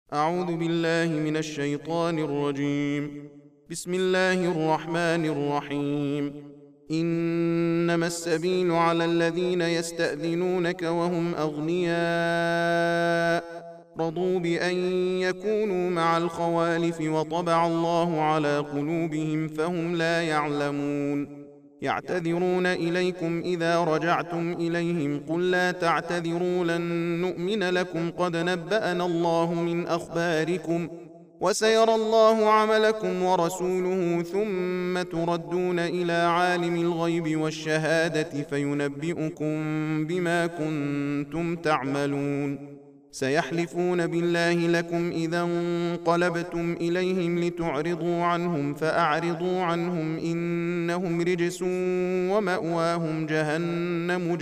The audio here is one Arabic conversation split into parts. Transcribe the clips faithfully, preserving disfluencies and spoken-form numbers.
أعوذ بالله من الشيطان الرجيم. بسم الله الرحمن الرحيم. إنما السبيل على الذين يستأذنونك وهم أغنياء رضوا بأن يكونوا مع الخوالف وطبع الله على قلوبهم فهم لا يعلمون. يعتذرون إليكم إذا رجعتم إليهم قل لا تعتذروا لن نؤمن لكم قد نبأنا الله من أخباركم وسيرى الله عملكم ورسوله ثم تردون إلى عالم الغيب والشهادة فينبئكم بما كنتم تعملون. سيحلفون بالله لكم إذا انقلبتم إليهم لتعرضوا عنهم فأعرضوا عنهم إنهم رجس ومأواهم جهنم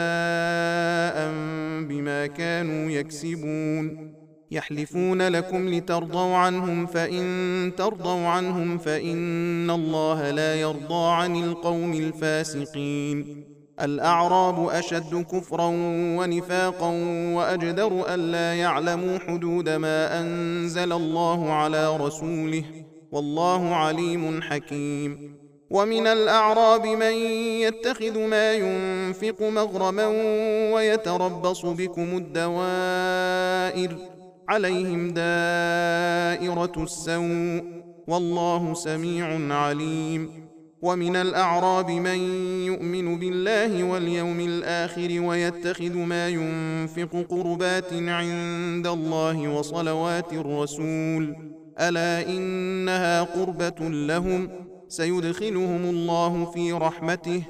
جزاء بما كانوا يكسبون. يحلفون لكم لترضوا عنهم فإن ترضوا عنهم فإن الله لا يرضى عن القوم الفاسقين. الأعراب أشد كفرا ونفاقا وأجدر ألا يعلموا حدود ما أنزل الله على رسوله والله عليم حكيم. ومن الأعراب من يتخذ ما ينفق مغرما ويتربص بكم الدوائر عليهم دائرة السوء والله سميع عليم. ومن الأعراب من يؤمن بالله واليوم الآخر ويتخذ ما ينفق قربات عند الله وصلوات الرسول ألا إنها قربة لهم سيدخلهم الله في رحمته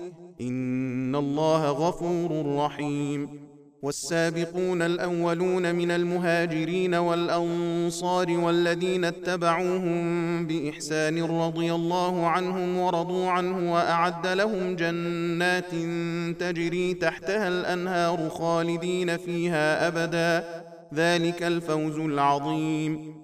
إن الله غفور رحيم. والسابقون الأولون من المهاجرين والأنصار والذين اتبعوهم بإحسان رضي الله عنهم ورضوا عنه وأعد لهم جنات تجري تحتها الأنهار خالدين فيها أبدا ذلك الفوز العظيم.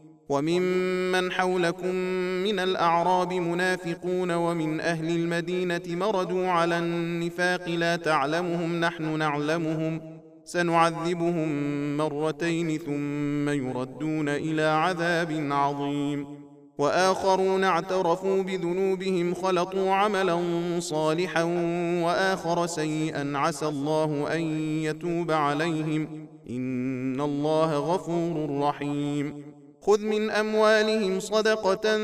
وممن حولكم من الأعراب منافقون ومن أهل المدينة مردوا على النفاق لا تعلمهم نحن نعلمهم سنعذبهم مرتين ثم يردون إلى عذاب عظيم. وآخرون اعترفوا بذنوبهم خلطوا عملا صالحا وآخر سيئا عسى الله أن يتوب عليهم إن الله غفور رحيم. خذ من أموالهم صدقة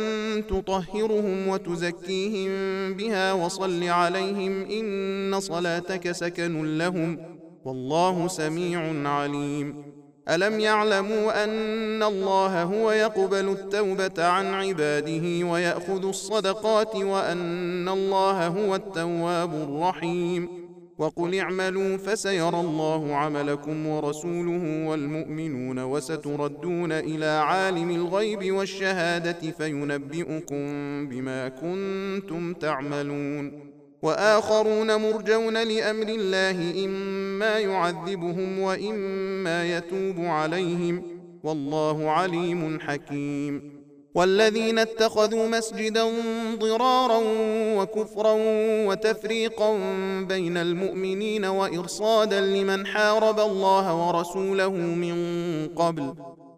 تطهرهم وتزكيهم بها وصل عليهم إن صلاتك سكن لهم والله سميع عليم. ألم يعلموا أن الله هو يقبل التوبة عن عباده ويأخذ الصدقات وأن الله هو التواب الرحيم. وقل اعملوا فسيرى الله عملكم ورسوله والمؤمنون وستردون إلى عالم الغيب والشهادة فينبئكم بما كنتم تعملون. وآخرون مرجون لأمر الله إما يعذبهم وإما يتوب عليهم والله عليم حكيم. والذين اتخذوا مسجدا ضرارا وكفرا وتفريقا بين المؤمنين وإرصادا لمن حارب الله ورسوله من قبل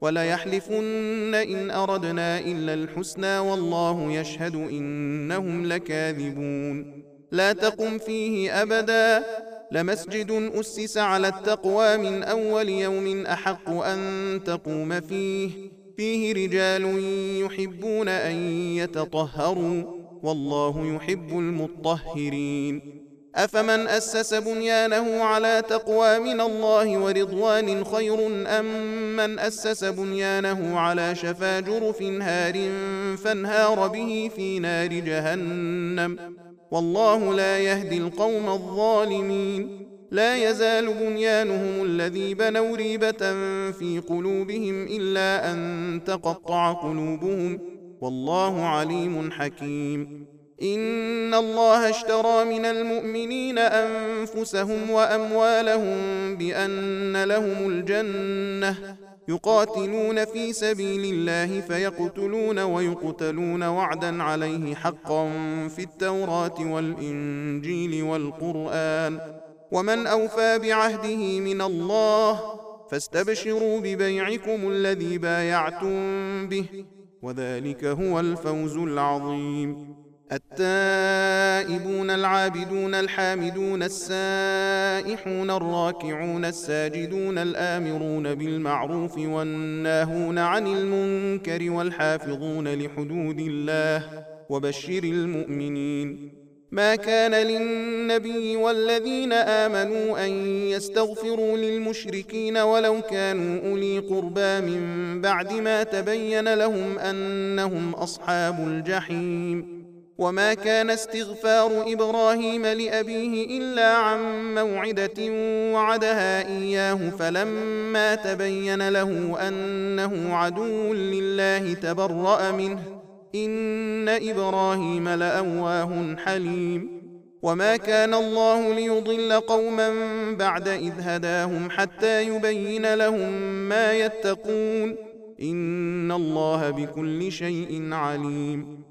وليحلفن إن أردنا إلا الحسنى والله يشهد إنهم لكاذبون. لا تقم فيه أبدا لمسجد أسس على التقوى من أول يوم أحق أن تقوم فيه فيه رجال يحبون أن يتطهروا والله يحب المطهرين. أفمن أسس بنيانه على تقوى من الله ورضوان خير أم من أسس بنيانه على شفا جرف هار فانهار به في نار جهنم والله لا يهدي القوم الظالمين. لا يزال بنيانهم الذي بنوا ريبة في قلوبهم إلا أن تقطع قلوبهم والله عليم حكيم. إن الله اشترى من المؤمنين أنفسهم وأموالهم بأن لهم الجنة يقاتلون في سبيل الله فيقتلون ويقتلون وعدا عليه حقا في التوراة والإنجيل والقرآن ومن أوفى بعهده من الله فاستبشروا ببيعكم الذي بايعتم به، وذلك هو الفوز العظيم. التائبون العابدون الحامدون السائحون الراكعون الساجدون الآمرون بالمعروف والناهون عن المنكر والحافظون لحدود الله وبشر المؤمنين. ما كان للنبي والذين آمنوا أن يستغفروا للمشركين ولو كانوا أولي قربى من بعد ما تبين لهم أنهم أصحاب الجحيم. وما كان استغفار إبراهيم لأبيه إلا عن موعدة وعدها إياه فلما تبين له أنه عدو لله تبرأ منه، إن إبراهيم لأواه حليم. وما كان الله ليضل قوما بعد إذ هداهم حتى يبين لهم ما يتقون، إن الله بكل شيء عليم.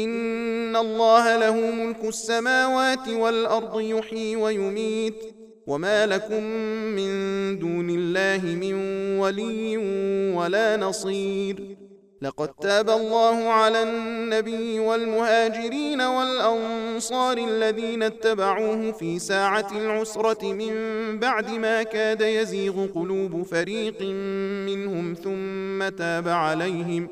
إن الله له ملك السماوات والأرض يحيي ويميت، وما لكم من دون الله من ولي ولا نصير. لقد تاب الله على النبي والمهاجرين والأنصار الذين اتبعوه في ساعة العسرة من بعد ما كاد يزيغ قلوب فريق منهم ثم تاب عليهم،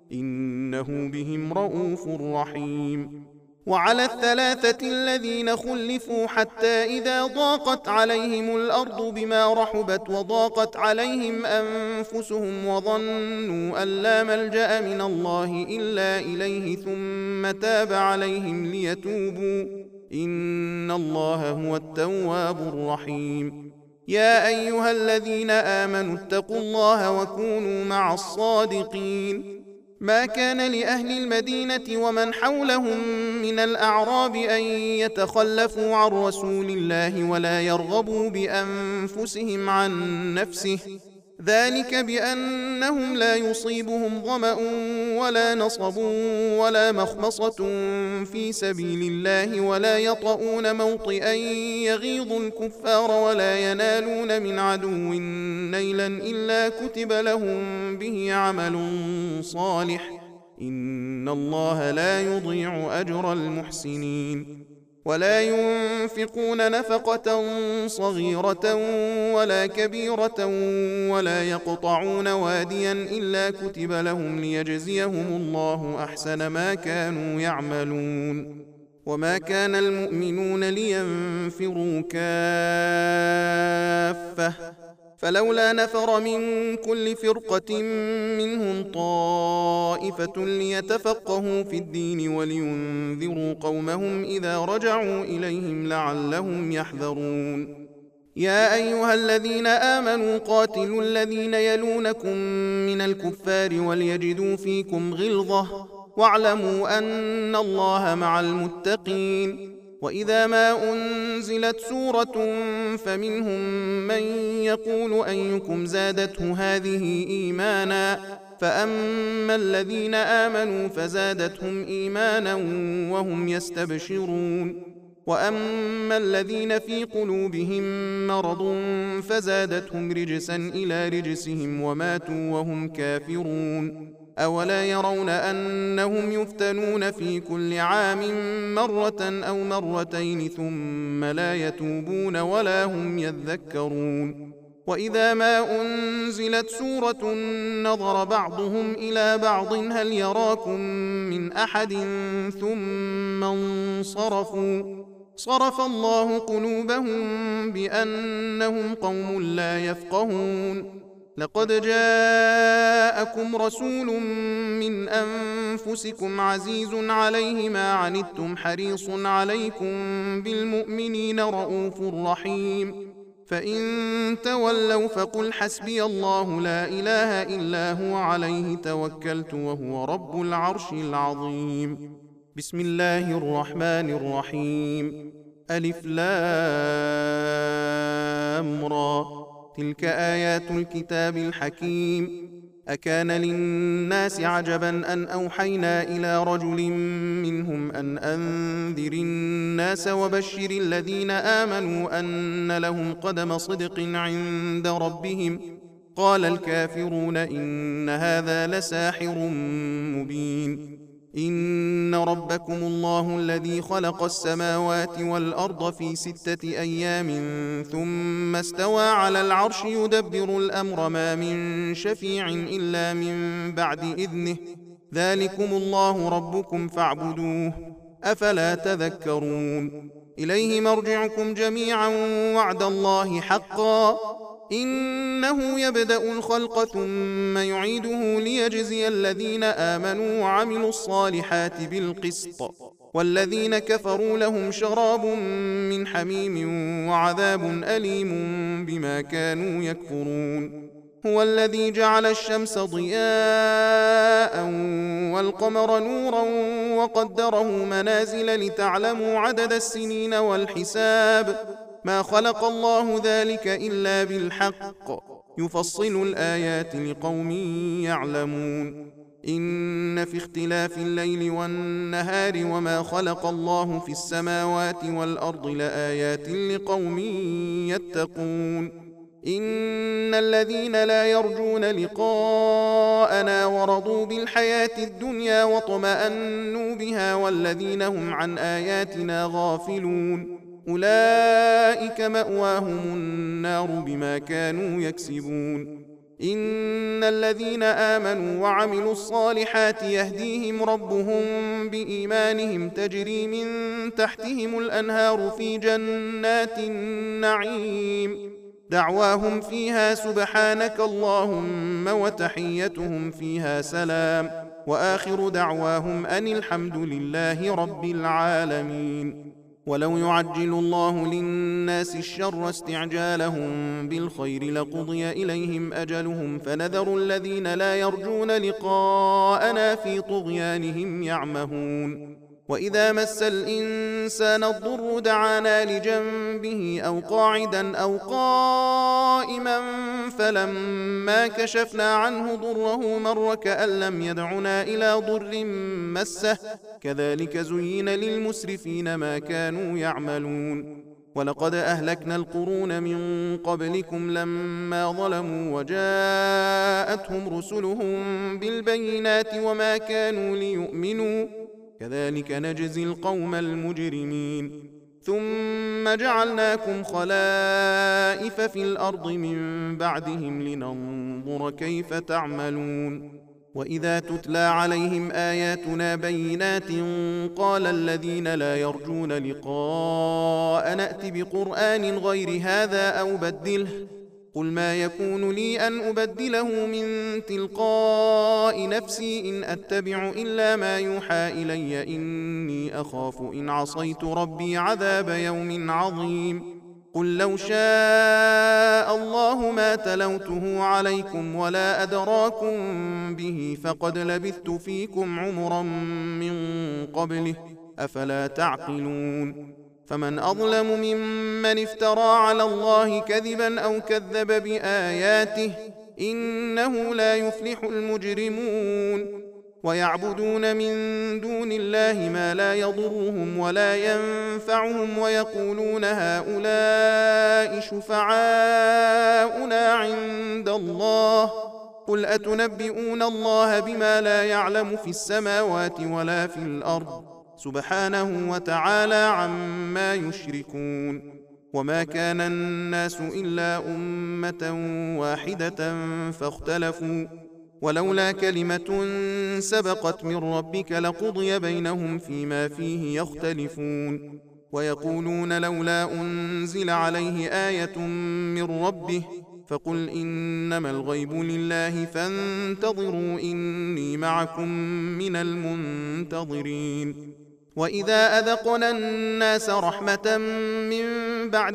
إنه بهم رءوف رحيم. وعلى الثلاثة الذين خلفوا حتى إذا ضاقت عليهم الأرض بما رحبت وضاقت عليهم أنفسهم وظنوا أن لا ملجأ من الله إلا إليه ثم تاب عليهم ليتوبوا، إن الله هو التواب الرحيم. يا أيها الذين آمنوا اتقوا الله وكونوا مع الصادقين. ما كان لأهل المدينة ومن حولهم من الأعراب أن يتخلفوا عن رسول الله ولا يرغبوا بأنفسهم عن نفسه، ذلك بأنهم لا يصيبهم ظمأ ولا نصب ولا مخمصة في سبيل الله ولا يطؤون موطئا يغيظ الكفار ولا ينالون من عدو نيلا إلا كتب لهم به عمل صالح، إن الله لا يضيع أجر المحسنين. ولا ينفقون نفقة صغيرة ولا كبيرة ولا يقطعون واديا إلا كتب لهم ليجزيهم الله أحسن ما كانوا يعملون. وما كان المؤمنون لينفروا كافة، فلولا نفر من كل فرقة منهم طائفة ليتفقهوا في الدين ولينذروا قومهم إذا رجعوا إليهم لعلهم يحذرون. يا أيها الذين آمنوا قاتلوا الذين يلونكم من الكفار وليجدوا فيكم غلظة، واعلموا أن الله مع المتقين. وإذا ما أنزلت سورة فمنهم من يقول أيكم زادته هذه إيمانا، فأما الذين آمنوا فزادتهم إيمانا وهم يستبشرون، وأما الذين في قلوبهم مرض فزادتهم رجسا إلى رجسهم وماتوا وهم كافرون. أولا يرون أنهم يفتنون في كل عام مرة أو مرتين ثم لا يتوبون ولا هم يذكرون. وإذا ما أنزلت سورة نظر بعضهم إلى بعض هل يراكم من أحد ثم انصرفوا، صرف الله قلوبهم بأنهم قوم لا يفقهون. لقد جاءكم رسول من أنفسكم عزيز عليه ما عنتم حريص عليكم بالمؤمنين رؤوف رحيم. فإن تولوا فقل حسبي الله لا إله إلا هو عليه توكلت وهو رب العرش العظيم. بسم الله الرحمن الرحيم. ألف لام را، تلك آيات الكتاب الحكيم. أكان للناس عجبا أن أوحينا إلى رجل منهم أن أنذر الناس وبشر الذين آمنوا أن لهم قدم صدق عند ربهم قال الكافرون إن هذا لساحر مبين إن ربكم الله الذي خلق السماوات والأرض في ستة أيام ثم استوى على العرش يدبر الأمر ما من شفيع إلا من بعد إذنه ذلكم الله ربكم فاعبدوه أفلا تذكرون إليه مرجعكم جميعا وعد الله حقا إنه يبدأ الخلق ثم يعيده ليجزي الذين آمنوا وعملوا الصالحات بالقسط والذين كفروا لهم شراب من حميم وعذاب أليم بما كانوا يكفرون هو الذي جعل الشمس ضياء والقمر نورا وقدره منازل لتعلموا عدد السنين والحساب ما خلق الله ذلك إلا بالحق يفصل الآيات لقوم يعلمون إن في اختلاف الليل والنهار وما خلق الله في السماوات والأرض لآيات لقوم يتقون إن الذين لا يرجون لقاءنا ورضوا بالحياة الدنيا واطمأنوا بها والذين هم عن آياتنا غافلون أولئك مأواهم النار بما كانوا يكسبون إن الذين آمنوا وعملوا الصالحات يهديهم ربهم بإيمانهم تجري من تحتهم الأنهار في جنات النعيم دعواهم فيها سبحانك اللهم وتحيتهم فيها سلام وآخر دعواهم أن الحمد لله رب العالمين ولو يعجل الله للناس الشر استعجالهم بالخير لقضي إليهم أجلهم فنذر الذين لا يرجون لقاءنا في طغيانهم يعمهون وإذا مس الإنسان الضر دعانا لجنبه أو قاعدا أو قائما فلما كشفنا عنه ضره مر كأن لم يدعنا إلى ضر مسه كذلك زين للمسرفين ما كانوا يعملون ولقد أهلكنا القرون من قبلكم لما ظلموا وجاءتهم رسلهم بالبينات وما كانوا ليؤمنوا كذلك نجزي القوم المجرمين ثم جعلناكم خلائف في الأرض من بعدهم لننظر كيف تعملون وإذا تتلى عليهم آياتنا بينات قال الذين لا يرجون لقاء نأت بقرآن غير هذا أو بدله قل ما يكون لي أن أبدله من تلقاء نفسي إن أتبع إلا ما يوحى إلي إني أخاف إن عصيت ربي عذاب يوم عظيم قل لو شاء الله ما تلوته عليكم ولا أدراكم به فقد لبثت فيكم عمرا من قبله أفلا تعقلون فمن أظلم ممن افترى على الله كذبا أو كذب بآياته إنه لا يفلح المجرمون ويعبدون من دون الله ما لا يضرهم ولا ينفعهم ويقولون هؤلاء شفعاؤنا عند الله قل أتنبئون الله بما لا يعلم في السماوات ولا في الأرض سبحانه وتعالى عما يشركون وما كان الناس إلا أمة واحدة فاختلفوا ولولا كلمة سبقت من ربك لقضي بينهم فيما فيه يختلفون ويقولون لولا أنزل عليه آية من ربه فقل إنما الغيب لله فانتظروا إني معكم من المنتظرين وإذا أذقنا الناس رحمة من بعد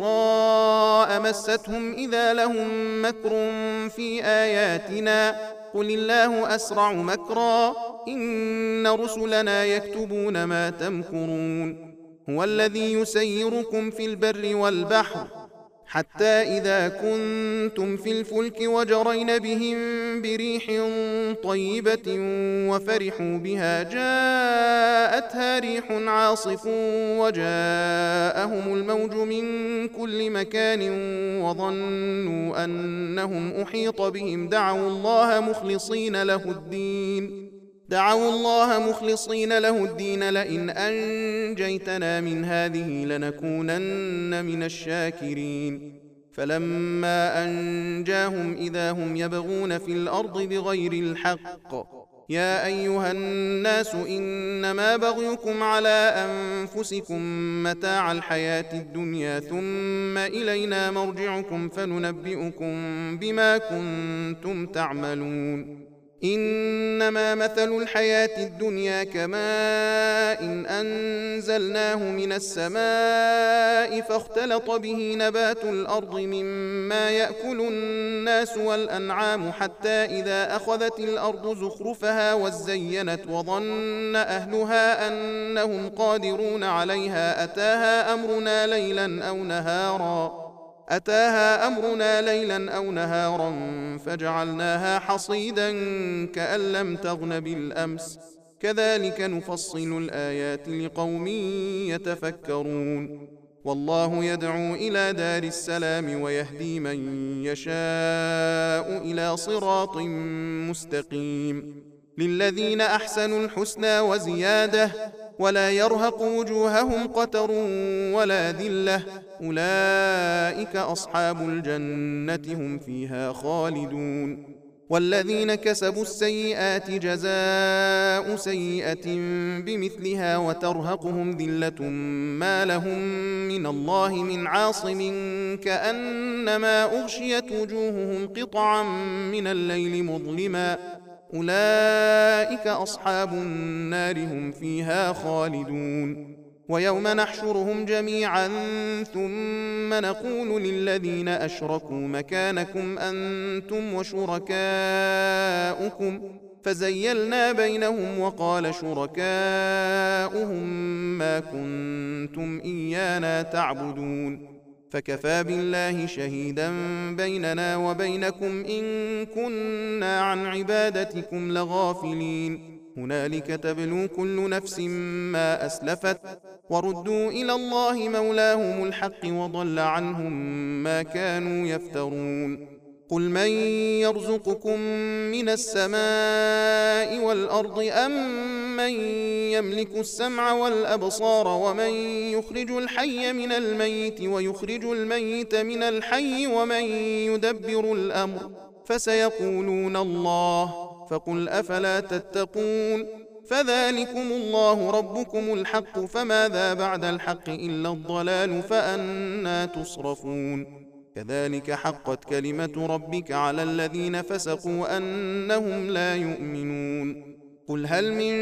ضراء مستهم إذا لهم مكر في آياتنا قل الله أسرع مكرا إن رسلنا يكتبون ما تمكرون هو الذي يسيركم في البر والبحر حتى إذا كنتم في الفلك وجرين بهم بريح طيبة وفرحوا بها جاءتها ريح عاصف وجاءهم الموج من كل مكان وظنوا أنهم أحيط بهم دعوا الله مخلصين له الدين دعوا الله مخلصين له الدين لئن أنجيتنا من هذه لنكونن من الشاكرين فلما أنجاهم إذا هم يبغون في الأرض بغير الحق يا أيها الناس إنما بغيكم على أنفسكم متاع الحياة الدنيا ثم إلينا مرجعكم فننبئكم بما كنتم تعملون إنما مثل الحياة الدنيا كماء إن أنزلناه من السماء فاختلط به نبات الأرض مما يأكل الناس والأنعام حتى إذا أخذت الأرض زخرفها وزينت وظن أهلها أنهم قادرون عليها أتاها أمرنا ليلا أو نهارا أتاها أمرنا ليلا أو نهارا فجعلناها حصيدا كأن لم تغن بالأمس كذلك نفصل الآيات لقوم يتفكرون والله يدعو إلى دار السلام ويهدي من يشاء إلى صراط مستقيم للذين أحسنوا الحسنى وزيادة ولا يرهق وجوههم قتر ولا ذلة أولئك أصحاب الجنة هم فيها خالدون والذين كسبوا السيئات جزاء سيئة بمثلها وترهقهم ذلة ما لهم من الله من عاصم كأنما أغشيت وجوههم قطعا من الليل مظلما أولئك أصحاب النار هم فيها خالدون ويوم نحشرهم جميعا ثم نقول للذين أشركوا مكانكم أنتم وشركاؤكم فزيلنا بينهم وقال شركاؤهم ما كنتم إيانا تعبدون فكفى بالله شهيدا بيننا وبينكم إن كنا عن عبادتكم لغافلين هنالك تبلو كل نفس ما أسلفت وردوا إلى الله مولاهم الحق وضل عنهم ما كانوا يفترون قل من يرزقكم من السماء والأرض أم من يملك السمع والأبصار ومن يخرج الحي من الميت ويخرج الميت من الحي ومن يدبر الأمر فسيقولون الله فقل أفلا تتقون فذلكم الله ربكم الحق فماذا بعد الحق إلا الضلال فأنى تصرفون كذلك حقت كلمة ربك على الذين فسقوا أنهم لا يؤمنون قل هل من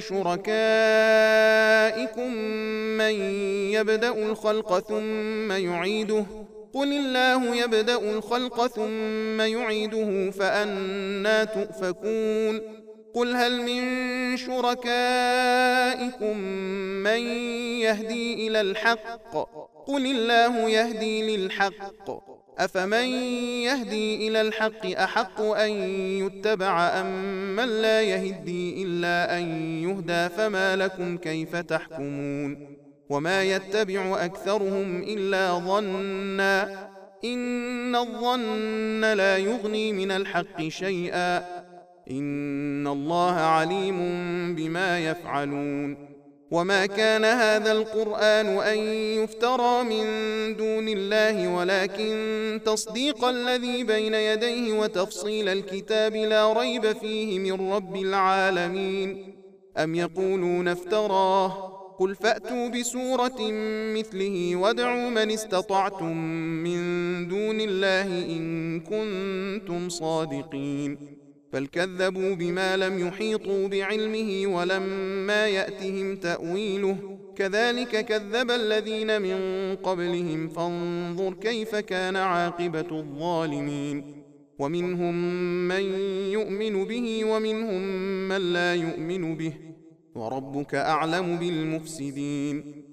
شركائكم من يبدأ الخلق ثم يعيده قل الله يبدأ الخلق ثم يعيده فأنى تؤفكون قل هل من شركائكم من يهدي إلى الحق قل الله يهدي للحق أفمن يهدي إلى الحق أحق أن يتبع أم من لا يهدي إلا أن يهدى فما لكم كيف تحكمون وما يتبع أكثرهم إلا ظنا إن الظن لا يغني من الحق شيئا إن الله عليم بما يفعلون وما كان هذا القرآن أن يفترى من دون الله ولكن تصديق الذي بين يديه وتفصيل الكتاب لا ريب فيه من رب العالمين أم يقولون افتراه قل فأتوا بسورة مثله وادعوا من استطعتم من دون الله إن كنتم صادقين بل كذبوا بما لم يحيطوا بعلمه ولما يأتهم تأويله كذلك كذب الذين من قبلهم فانظر كيف كان عاقبة الظالمين ومنهم من يؤمن به ومنهم من لا يؤمن به وربك أعلم بالمفسدين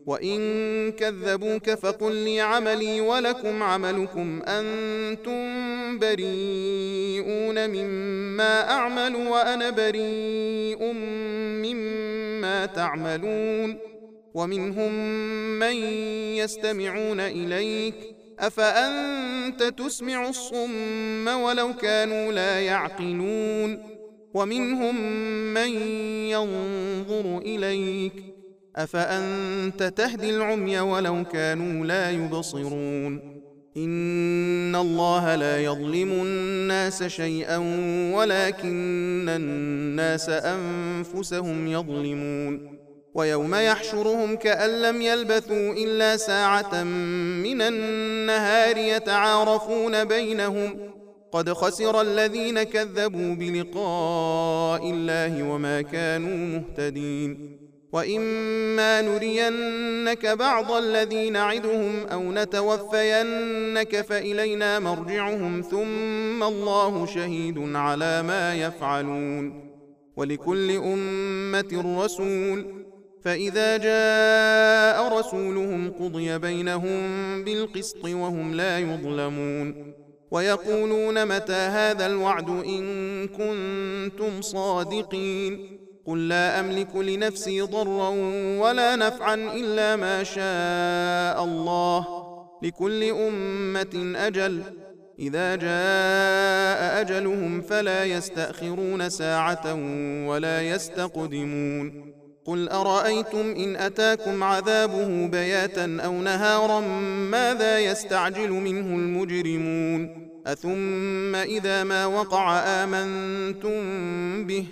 وإن كذبوك فقل لي عملي ولكم عملكم أنتم بريئون مما أعمل وأنا بريء مما تعملون. ومنهم من يستمعون إليك أفأنت تسمع الصم ولو كانوا لا يعقلون. ومنهم من ينظر إليك أفأنت تهدي العمي ولو كانوا لا يبصرون. إن الله لا يظلم الناس شيئا ولكن الناس أنفسهم يظلمون. ويوم يحشرهم كأن لم يلبثوا إلا ساعة من النهار يتعارفون بينهم قد خسر الذين كذبوا بلقاء الله وما كانوا مهتدين. وإما نرينك بعض الذي نعدهم أو نتوفينك فإلينا مرجعهم ثم الله شهيد على ما يفعلون. ولكل أمة رسول فإذا جاء رسولهم قضي بينهم بالقسط وهم لا يظلمون. ويقولون متى هذا الوعد إن كنتم صادقين قل لا أملك لنفسي ضرا ولا نفعا إلا ما شاء الله لكل أمة أجل إذا جاء أجلهم فلا يستأخرون ساعة ولا يستقدمون. قل أرأيتم إن أتاكم عذابه بياتا أو نهارا ماذا يستعجل منه المجرمون أثم إذا ما وقع آمنتم به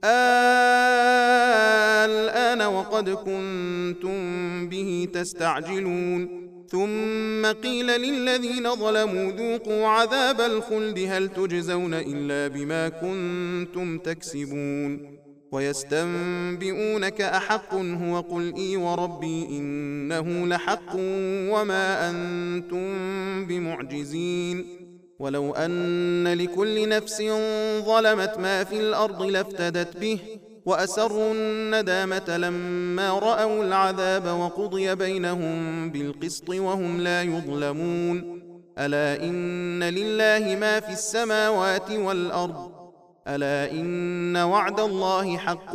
الآن وقد كنتم به تستعجلون. ثم قيل للذين ظلموا ذوقوا عذاب الخلد هل تجزون إلا بما كنتم تكسبون. ويستنبئونك أحق هو قل إي وربي إنه لحق وما أنتم بمعجزين. ولو أن لكل نفس ظلمت ما في الأرض لافتدت به وأسروا الندامة لما رأوا العذاب وقضي بينهم بالقسط وهم لا يظلمون. ألا إن لله ما في السماوات والأرض ألا إن وعد الله حق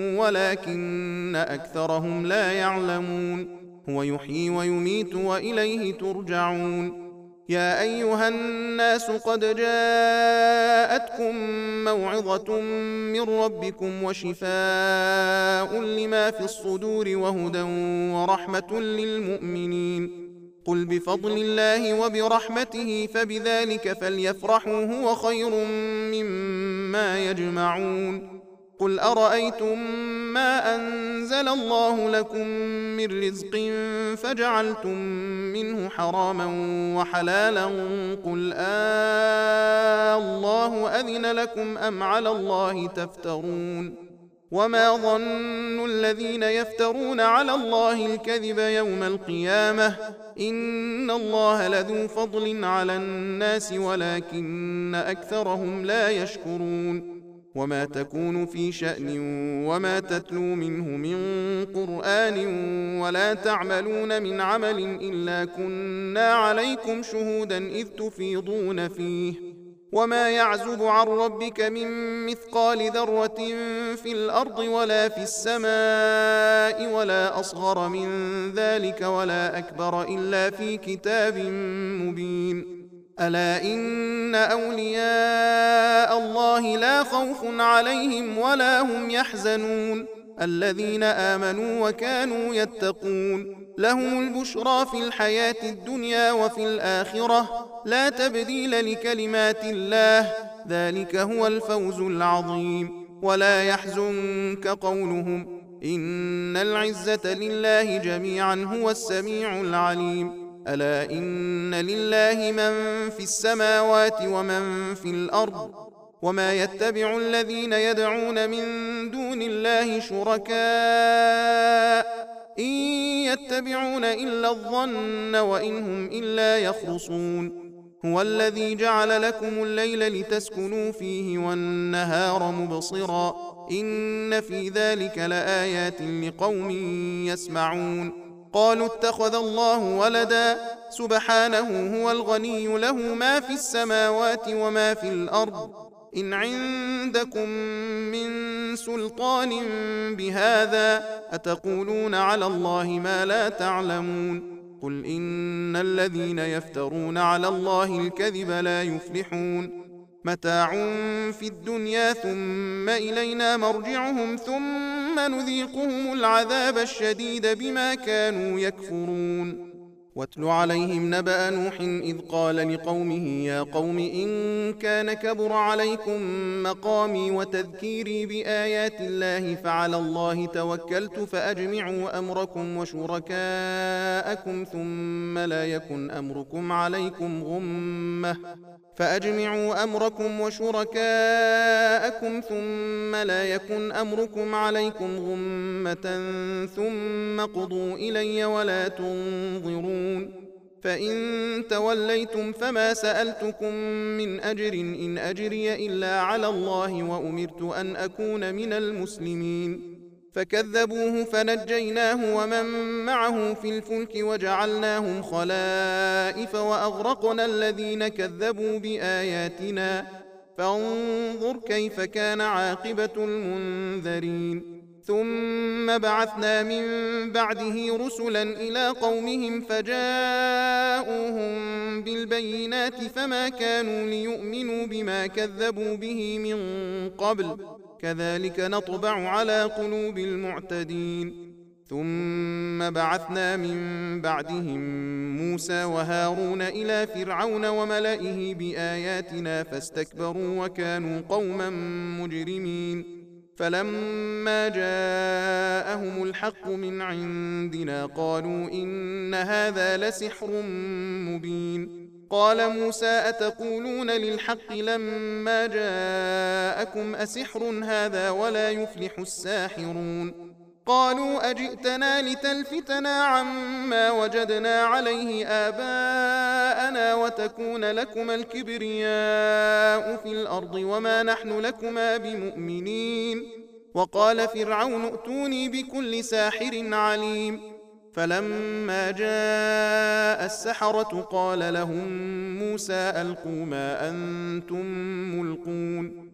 ولكن أكثرهم لا يعلمون. هو يحيي ويميت وإليه ترجعون. يا أيها الناس قد جاءتكم موعظة من ربكم وشفاء لما في الصدور وهدى ورحمة للمؤمنين. قل بفضل الله وبرحمته فبذلك فليفرحوا هو خير مما يجمعون. قل أرأيتم ما أنزل الله لكم من رزق فجعلتم منه حراما وحلالا قل آه الله أذن لكم أم على الله تفترون. وما ظن الذين يفترون على الله الكذب يوم القيامة إن الله لذو فضل على الناس ولكن أكثرهم لا يشكرون. وما تكون في شأن وما تتلو منه من قرآن ولا تعملون من عمل إلا كنا عليكم شهودا إذ تفيضون فيه. وما يعزب عن ربك من مثقال ذرة في الأرض ولا في السماء ولا أصغر من ذلك ولا أكبر إلا في كتاب مبين. ألا إن أولياء الله لا خوف عليهم ولا هم يحزنون الذين آمنوا وكانوا يتقون لهم البشرى في الحياة الدنيا وفي الآخرة لا تبديل لكلمات الله ذلك هو الفوز العظيم. ولا يحزنك قولهم إن العزة لله جميعا هو السميع العليم. ألا إن لله من في السماوات ومن في الأرض وما يتبع الذين يدعون من دون الله شركاء إن يتبعون إلا الظن وإن هم إلا يخرصون. هو الذي جعل لكم الليل لتسكنوا فيه والنهار مبصرا إن في ذلك لآيات لقوم يسمعون. قالوا اتخذ الله ولدا سبحانه هو الغني له ما في السماوات وما في الأرض إن عندكم من سلطان بهذا أتقولون على الله ما لا تعلمون قل إن الذين يفترون على الله الكذب لا يفلحون متاع في الدنيا ثم إلينا مرجعهم ثم نذيقهم العذاب الشديد بما كانوا يكفرون واتل عليهم نبأ نوح إذ قال لقومه يا قوم إن كان كبر عليكم مقامي وتذكيري بآيات الله فعلى الله توكلت فأجمعوا أمركم وشركاءكم ثم لا يكن أمركم عليكم غمة فأجمعوا أمركم وشركاءكم ثم لا يكن أمركم عليكم غمة ثم قضوا إلي ولا تنظرون فإن توليتم فما سألتكم من أجر إن أجري إلا على الله وأمرت أن أكون من المسلمين فكذبوه فنجيناه ومن معه في الفلك وجعلناهم خلائف وأغرقنا الذين كذبوا بآياتنا فانظر كيف كان عاقبة المنذرين ثم بعثنا من بعده رسلا إلى قومهم فجاءوهم بالبينات فما كانوا ليؤمنوا بما كذبوا به من قبل كذلك نطبع على قلوب المعتدين ثم بعثنا من بعدهم موسى وهارون إلى فرعون وملئه بآياتنا فاستكبروا وكانوا قوما مجرمين فلما جاءهم الحق من عندنا قالوا إن هذا لسحر مبين قال موسى أتقولون للحق لما جاءكم أسحر هذا ولا يفلح الساحرون قالوا أجئتنا لتلفتنا عما وجدنا عليه آباءنا وتكون لكما الكبرياء في الأرض وما نحن لكما بمؤمنين وقال فرعون ائتوني بكل ساحر عليم فلما جاء السحرة قال لهم موسى ألقوا ما أنتم ملقون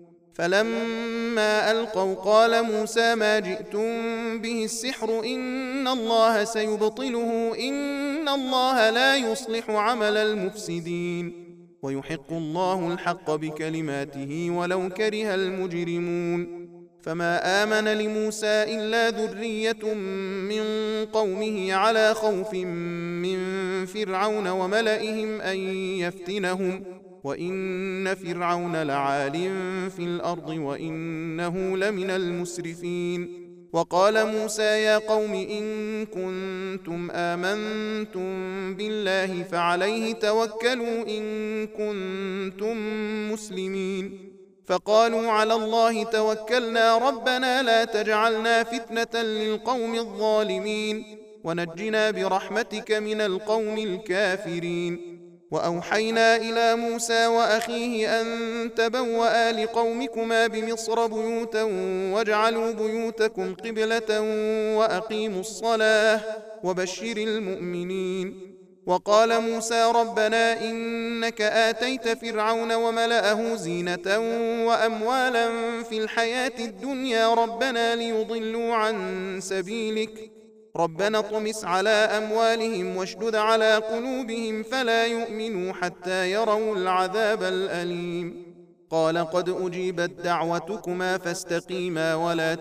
فلما ألقوا قال موسى ما جئتم به السحر إن الله سيبطله إن الله لا يصلح عمل المفسدين ويحق الله الحق بكلماته ولو كره المجرمون فما آمن لموسى إلا ذرية من قومه على خوف من فرعون وملئهم أن يفتنهم وإن فرعون لعال في الأرض وإنه لمن المسرفين وقال موسى يا قوم إن كنتم آمنتم بالله فعليه توكلوا إن كنتم مسلمين فقالوا على الله توكلنا ربنا لا تجعلنا فتنة للقوم الظالمين ونجنا برحمتك من القوم الكافرين وأوحينا إلى موسى وأخيه أن تبوأ لقومكما بمصر بيوتا واجعلوا بيوتكم قبلة وأقيموا الصلاة وبشر المؤمنين وقال موسى ربنا إنك آتيت فرعون وملأه زينة وأموالا في الحياة الدنيا ربنا ليضلوا عن سبيلك ربنا اطمس على أموالهم واشدد على قلوبهم فلا يؤمنوا حتى يروا العذاب الأليم قال قد أجيبت دعوتكما فاستقيما ولا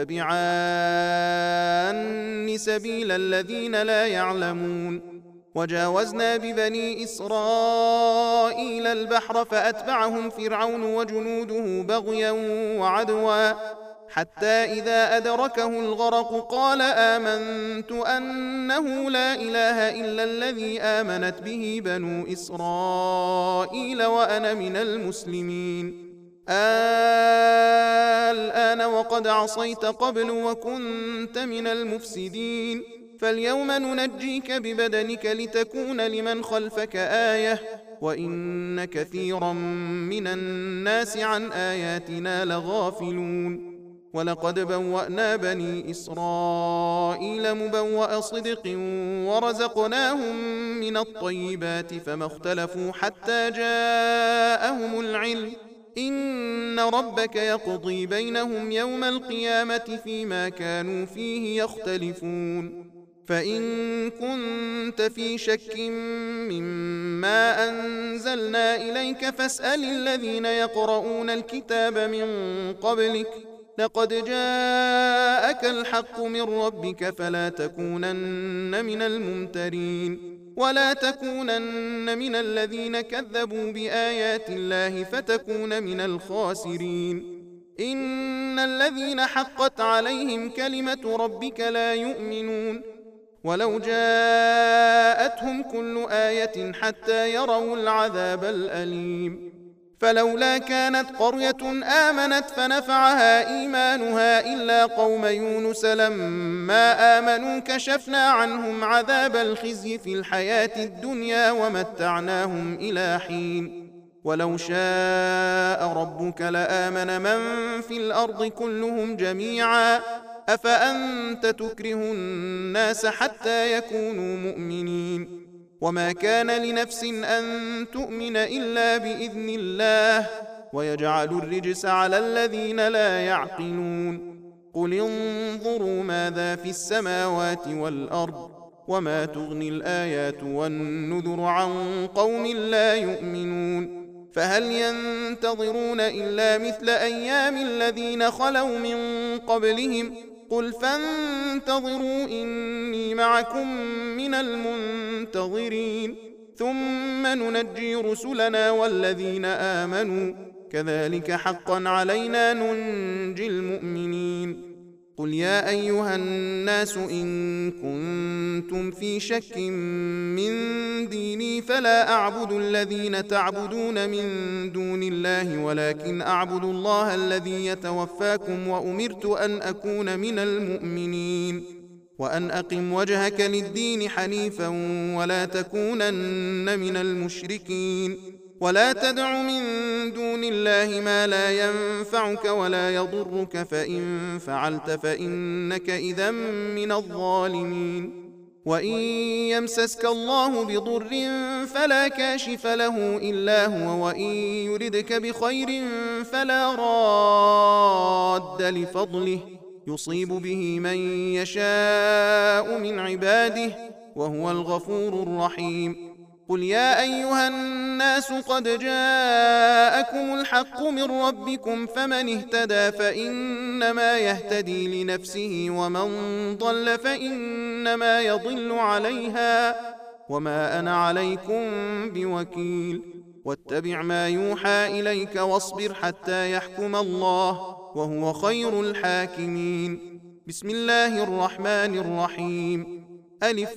تتبعان سبيل الذين لا يعلمون وجاوزنا ببني إسرائيل البحر فأتبعهم فرعون وجنوده بغيا وعدوا حتى إذا أدركه الغرق قال آمنت أنه لا إله إلا الذي آمنت به بنو إسرائيل وأنا من المسلمين الآن وقد عصيت قبل وكنت من المفسدين فاليوم ننجيك ببدنك لتكون لمن خلفك آية وإن كثيرا من الناس عن آياتنا لغافلون ولقد بوأنا بني إسرائيل مبوأ صدق ورزقناهم من الطيبات فما اختلفوا حتى جاءهم العلم إن ربك يقضي بينهم يوم القيامة فيما كانوا فيه يختلفون. فإن كنت في شك مما أنزلنا إليك فاسأل الذين يقرؤون الكتاب من قبلك لقد جاءك الحق من ربك فلا تكونن من الممترين ولا تكونن من الذين كذبوا بآيات الله فتكون من الخاسرين. إن الذين حقت عليهم كلمة ربك لا يؤمنون ولو جاءتهم كل آية حتى يروا العذاب الأليم. فلولا كانت قرية آمنت فنفعها إيمانها إلا قوم يونس لما آمنوا كشفنا عنهم عذاب الخزي في الحياة الدنيا ومتعناهم إلى حين. ولو شاء ربك لآمن من في الأرض كلهم جميعا أفأنت تكره الناس حتى يكونوا مؤمنين. وما كان لنفس أن تؤمن إلا بإذن الله ويجعل الرجس على الذين لا يعقلون. قل انظروا ماذا في السماوات والأرض وما تغني الآيات والنذر عن قوم لا يؤمنون. فهل ينتظرون إلا مثل أيام الذين خلوا من قبلهم قل فانتظروا إني معكم من المنتظرين ثم ننجي رسلنا والذين آمنوا كذلك حقا علينا ننجي المؤمنين. قل يا أيها الناس إن كنتم في شك من ديني فلا أعبد الذين تعبدون من دون الله ولكن أعبد الله الذي يتوفاكم وأمرت أن أكون من المؤمنين وأن أقم وجهك للدين حنيفا ولا تكونن من المشركين ولا تدع من دون الله ما لا ينفعك ولا يضرك فإن فعلت فإنك إذا من الظالمين. وإن يمسسك الله بضر فلا كاشف له إلا هو وإن يردك بخير فلا راد لفضله يصيب به من يشاء من عباده وهو الغفور الرحيم. قل يا أيها الناس قد جاءكم الحق من ربكم فمن اهتدى فإنما يهتدي لنفسه ومن ضل فإنما يضل عليها وما أنا عليكم بوكيل. واتبع ما يوحى إليك واصبر حتى يحكم الله وهو خير الحاكمين. بسم الله الرحمن الرحيم. ألف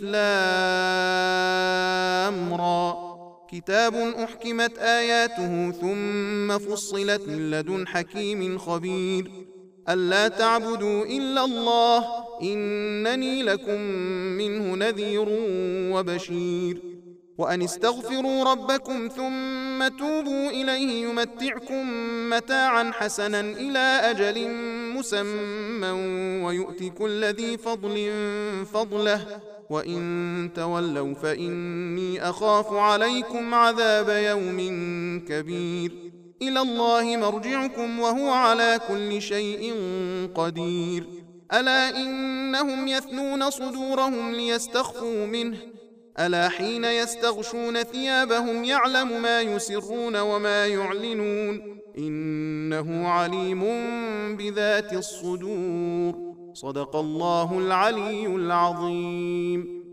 لام را كتاب أحكمت آياته ثم فصلت من لدن حكيم خبير ألا تعبدوا إلا الله إنني لكم منه نذير وبشير. وأن استغفروا ربكم ثم توبوا إليه يمتعكم متاعا حسنا إلى أجل مسمى ويؤت كل ذي فضل فضله وإن تولوا فإني أخاف عليكم عذاب يوم كبير. إلى الله مرجعكم وهو على كل شيء قدير. ألا إنهم يثنون صدورهم ليستخفوا منه ألا حين يستغشون ثيابهم يعلم ما يسرون وما يعلنون إنه عليم بذات الصدور. صدق الله العلي العظيم.